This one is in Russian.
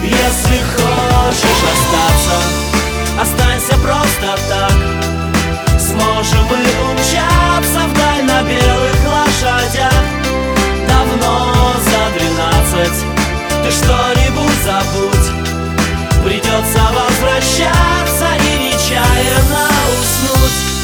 Если хочешь остаться, останься просто так. Сможем мы умчаться вдаль на белых лошадях. Давно за 12, ты что-нибудь забудь. Придется возвращаться и нечаянно уснуть.